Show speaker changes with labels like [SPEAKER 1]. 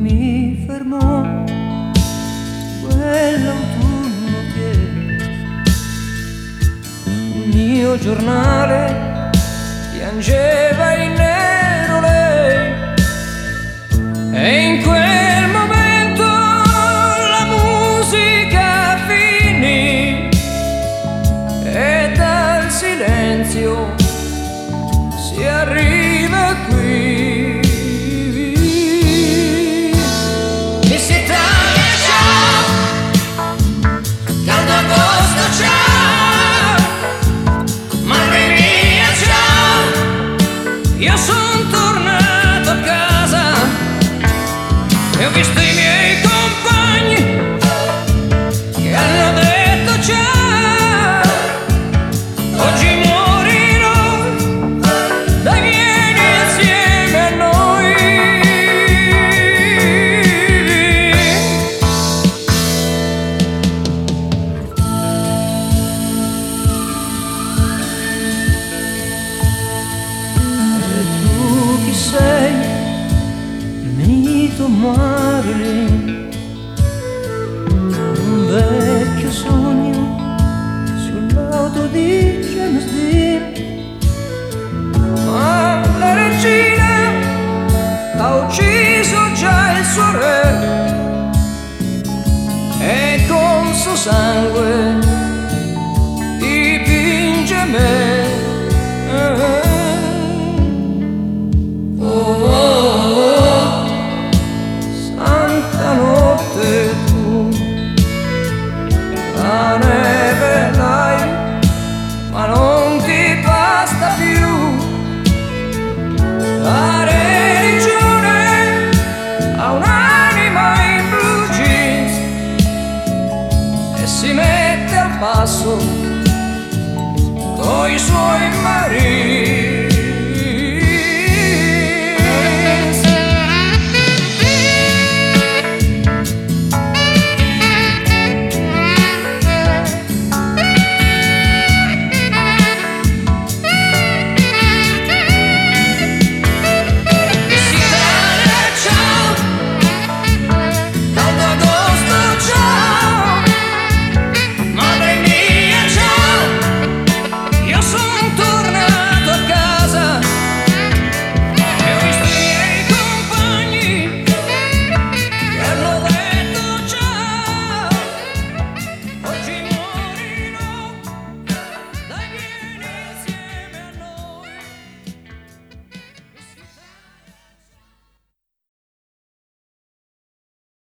[SPEAKER 1] mi fermò quell'autunno che il mio giornale piangeva in nero lei, e in quel momento la musica finì e dal silenzio si arriva qui. Miss Italia, ciao, caldo agosto, ciao, madre mia, ciao, io son tornato a casa e ho visto i miei compagni che hanno detto ciao, oggi morirò, dai vieni insieme a noi. E tu chi sei? Benito Marilyn, un vecchio sogno sull'auto di James Dean, ma la regina ha ucciso già il suo re e con suo sangue dipinge me. Santa notte tu, la neve l'hai, ma non ti basta più. La religione ha un'anima in blue jeans e si mette al passo coi suoi marini.